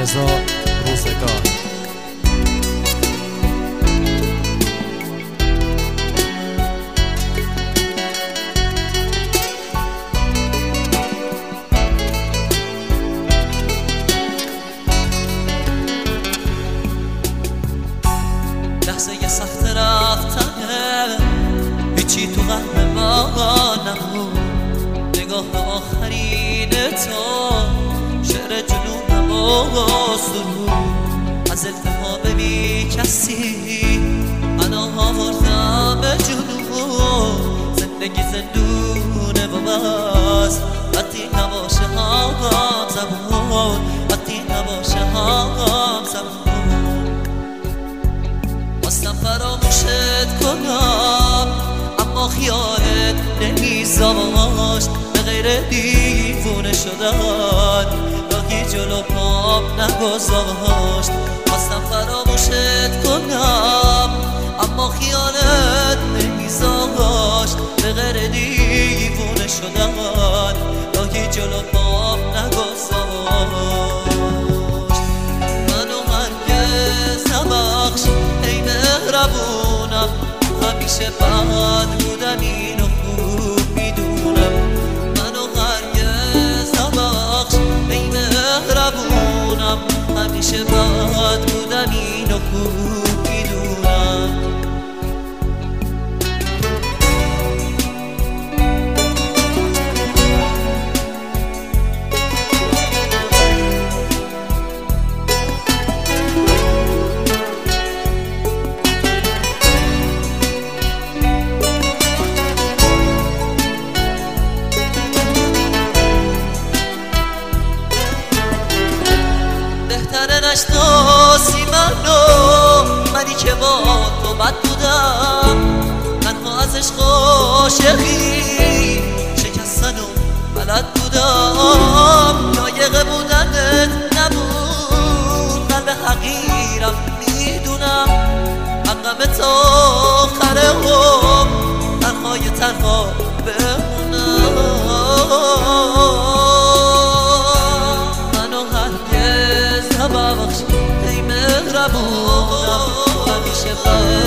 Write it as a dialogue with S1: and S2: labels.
S1: رضا روزگار.
S2: لحظه سخت رفتنه هیچی تو قلب ما نبود، نگاه آخرین تو شعر جنون و سرود، از التهاب بی کسی من آوردم به جنون. زندگی زندونه و بس وقتی نباشه هم زبون، وقتی نباشه هم زبون. خواستم فراموشت کنم اما خیالت نمیذاشت، به غیر دیوونه شدن راهی جلو پام نگذاشت. خواستم فراموشت کنم اما خیالت نمیذاشت، به غیر دیوونه شدن راهی جلو پام نگذاشت. منو هرگز نبخش ای مهربونم، همیشه بد بودم اینو خوب میدونم. منو هرگز نبخش ای مهربونم، همیشه بد بودم اینو خوب میدونم. نشناسی منی که با تو بد بودم، تنها از عشق و عاشقی شکستن و بلد بودم. لایق بودنت نبود، قلب حقیرم میدونم، حقم تا آخر هم تنهای تنها بمونم. ببخش ای مهربونم، همیشه